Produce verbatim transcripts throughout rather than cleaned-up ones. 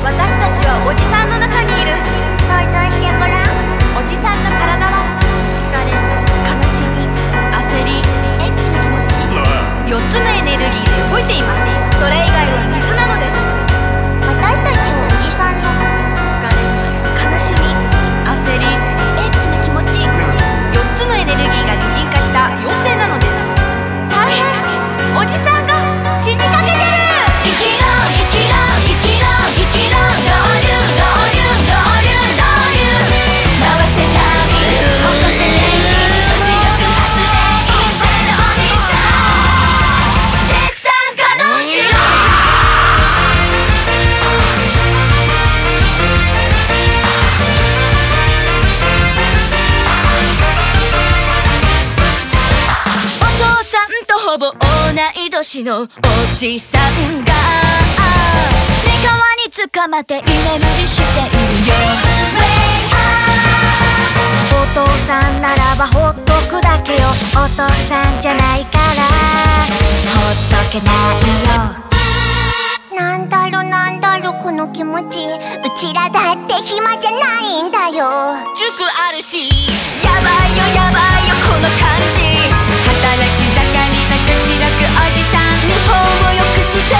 私たちはおじさんの中にいる。 想像してごらん。 おじさんの体は疲れ、悲しみ、焦り、エッチな気持ち、よっつのエネルギーで動いています。それ以外は水なのです。 私たちはおじさんの疲れ、悲しみ、焦り、エッチな気持ち、よっつのエネルギーが擬人化した妖精なのです。大変、おじさんが死にかけてる。生きろ生きろ生きろ生きろ、ロウリュロウリュロウリュロウリュ、回せたビル起こせ電気、女子力発電インセルおじさん、絶賛稼働しろ。お父さんとほぼ同い年のおじさんがつり革に捕まって居眠りしているよ。 お父さんならばほっとくだけよ。お父さんじゃないからほっとけないよ。なんだろなんだろこの気持ち、うちらだって暇じゃないんだよ。 塾あるし、やばいよやばいよこの感じ、働き盛りの女子力おじさん、日本を良くして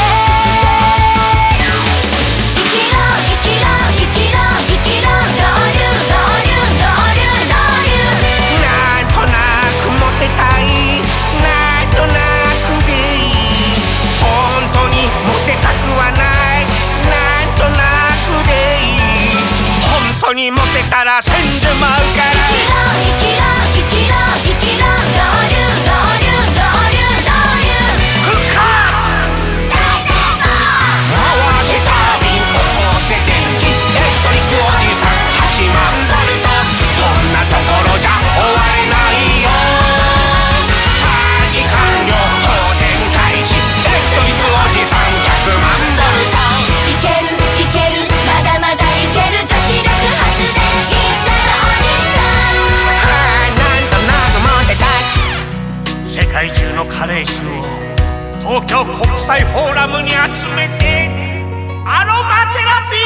生きろ生きろ生きろ生きろ、ロウリュロウリュロウリュロウリュ、 なんとなくモテたい、なんとなくでいい、本当にモテたくはない、なんとなくでいい、本当にモテたら死んでまうから。 生きろ生きろ生きろ生きろ、ロウリュロウリュロウリュロウリュ、 復活回せたビン起こせ電気、エレクトリックおじさんはちまんボルト、こんなところじゃ終われないよ。チャージ完了、放電開始、エレクトリックおじさんひゃくまんボルト、 いけるいけるまだまだいける、女子力発電インセルおじさん、 はあ、なんとなくモテたい。世界中の加齢臭を東京国際フォーラムに集めてアロマテラピ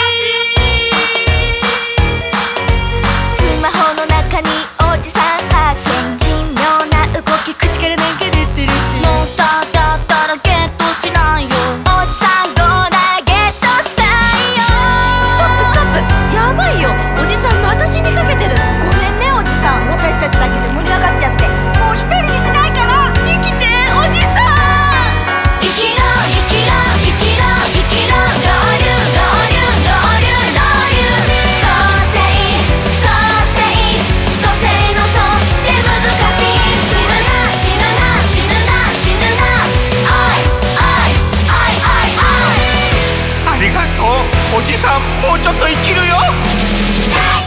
ー。 スマホの中におじさん発見、珍妙な動き、口からなんか出てるし、モンスターだったらゲットしないよ、おじさんどうならゲットしたいよ。ストップストップ、やばいよおじさんまた死にかけてる。ごめんねおじさん、私たちだけで盛り上がっちゃって、もう一人にしないから生きておじさん。生きろ生きろ生きろ生きろ、ロウリュロウリュロウリュロウリュ、創生創生蘇生の蘇って難しい、死ぬな死ぬな死ぬな死ぬな、おいおいおいおいおい、 ありがとうおじさん、もうちょっと生きるよ。